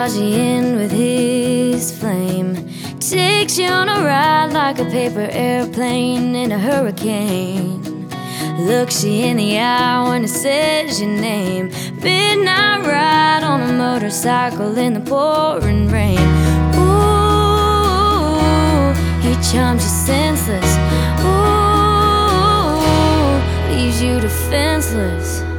She in with his flame, takes you on a ride like a paper airplane in a hurricane. Looks you in the eye when it says your name. Midnight ride on a motorcycle in the pouring rain. Ooh, he charms you senseless. Ooh, leaves you defenseless.